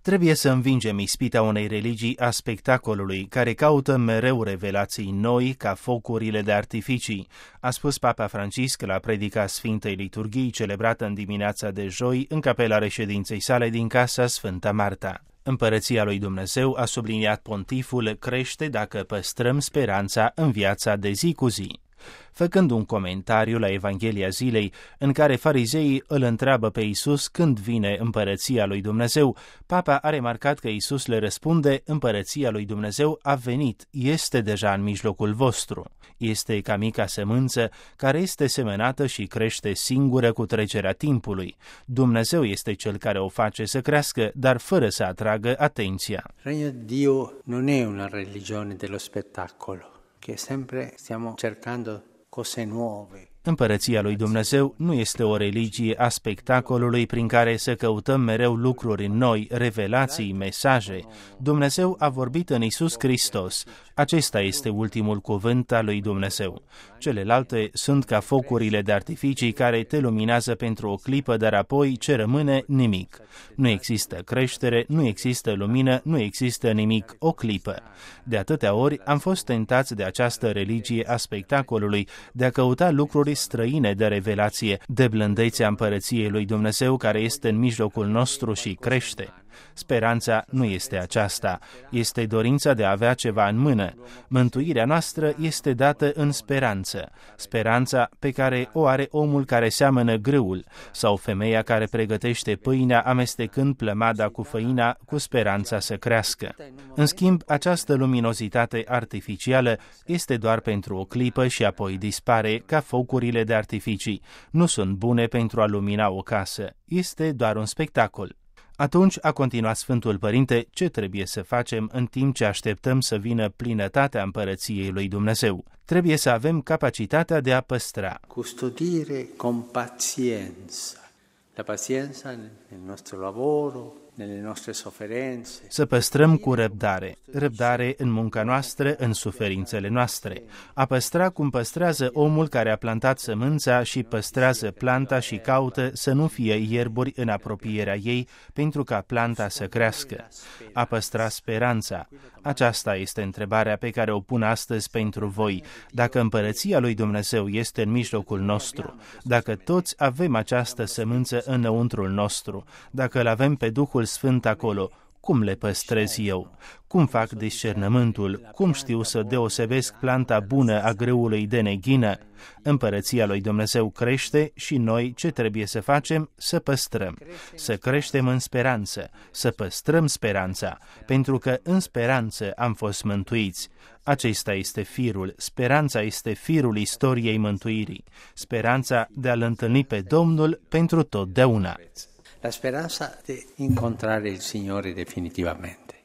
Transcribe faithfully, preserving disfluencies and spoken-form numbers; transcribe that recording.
Trebuie să învingem ispita unei religii a spectacolului, care caută mereu revelații noi ca focurile de artificii, a spus Papa Francisc la predica Sfintei Liturghii celebrată în dimineața de joi în capela reședinței sale din Casa Sfânta Marta. Împărăția lui Dumnezeu, a subliniat pontiful, crește dacă păstrăm speranța în viața de zi cu zi. Făcând un comentariu la Evanghelia zilei, în care farizeii îl întreabă pe Iisus când vine împărăția lui Dumnezeu, Papa a remarcat că Iisus le răspunde: împărăția lui Dumnezeu a venit, este deja în mijlocul vostru. Este ca mica sămânță care este semănată și crește singură cu trecerea timpului. Dumnezeu este cel care o face să crească, dar fără să atragă atenția. Regno di Dio non è una religione dello spettacolo, che sempre stiamo cercando cose nuove. Împărăția lui Dumnezeu nu este o religie a spectacolului prin care să căutăm mereu lucruri noi, revelații, mesaje. Dumnezeu a vorbit în Iisus Hristos. Acesta este ultimul cuvânt al lui Dumnezeu. Celelalte sunt ca focurile de artificii care te luminează pentru o clipă, dar apoi ce rămâne? Nimic. Nu există creștere, nu există lumină, nu există nimic, o clipă. De atâtea ori am fost tentați de această religie a spectacolului, de a căuta lucruri străine de revelație, de blândețea împărăției lui Dumnezeu care este în mijlocul nostru și crește. Speranța nu este aceasta, este dorința de a avea ceva în mână. Mântuirea noastră este dată în speranță, speranța pe care o are omul care seamănă grâul sau femeia care pregătește pâinea amestecând plămada cu făina cu speranța să crească. În schimb, această luminozitate artificială este doar pentru o clipă și apoi dispare ca focurile de artificii. Nu sunt bune pentru a lumina o casă, este doar un spectacol. Atunci, a continuat Sfântul Părinte, ce trebuie să facem în timp ce așteptăm să vină plinătatea împărăției lui Dumnezeu? Trebuie să avem capacitatea de a păstra. Custodire con pazienza. La pazienza nel nostro lavoro, nelle nostre sofferenze. Să păstrăm cu răbdare, răbdare în munca noastră, în suferințele noastre. A păstra cum păstrează omul care a plantat sămânța și păstrează planta și caută să nu fie ierburi în apropierea ei pentru ca planta să crească. A păstra speranța. Aceasta este întrebarea pe care o pun astăzi pentru voi. Dacă împărăția lui Dumnezeu este în mijlocul nostru, dacă toți avem această sămânță înăuntrul nostru, dacă îl avem pe Duhul Sfânt acolo, cum le păstrez eu? Cum fac discernământul? Cum știu să deosebesc planta bună a grâului de neghină? Împărăția lui Dumnezeu crește și noi ce trebuie să facem? Să păstrăm, să creștem în speranță, să păstrăm speranța, pentru că în speranță am fost mântuiți. Acesta este firul, speranța este firul istoriei mântuirii, speranța de a-L întâlni pe Domnul pentru totdeauna. La speranza di incontrare il Signore definitivamente.